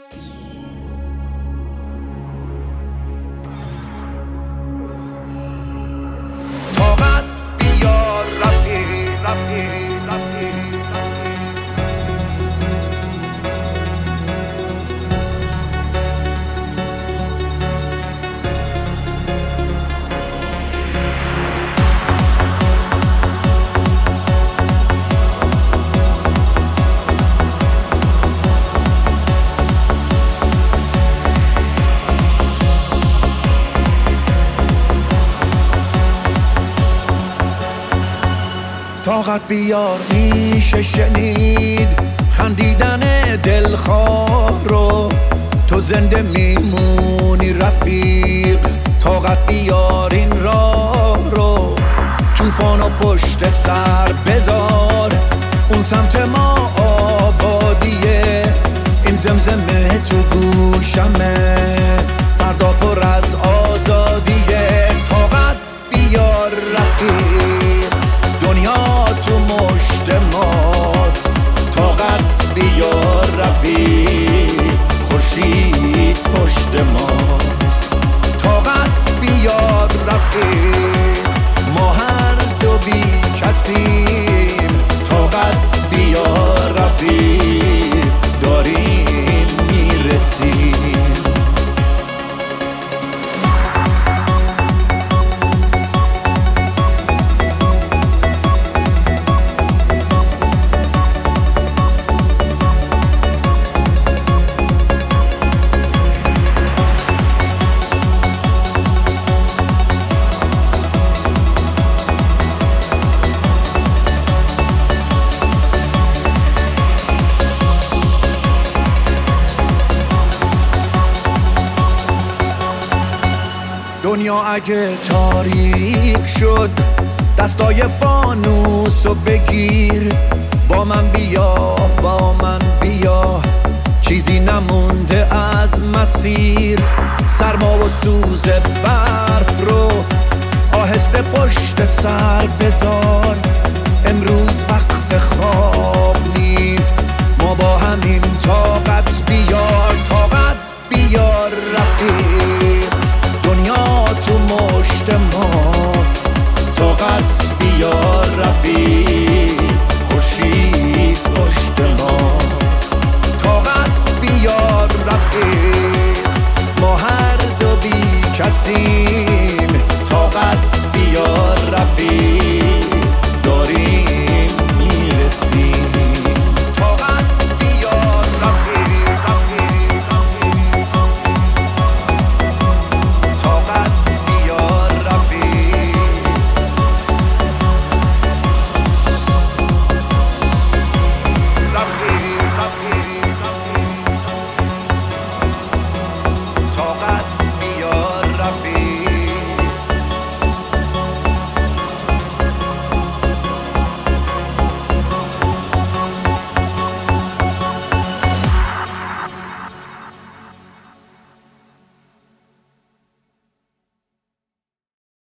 طاقت بیار رفیق رفیق رفیق طاقت بیار میشه شنید خندیدن دلخواه رو، تو زنده میمونی رفیق. طاقت بیار این راه رو، طوفانو پشت سر بذار، اون سمت ما آبادیه، این زمزمه تو گوشمه، فردا پر از آزادیه. طاقت بیار رفیق، دنیا تو مشت ماست. طاقت بیار رفیق، خورشید پشت ماست. طاقت بیار رفیق، ما هر دو بی کسیم. طاقت بیار رفیق، داریم میرسیم. دنیا اگه تاریک شد، دستای فانوسو بگیر، با من بیا با من بیا، چیزی نمونده از مسیر. سرما و سوز برف رو آهسته پشت سر بذار،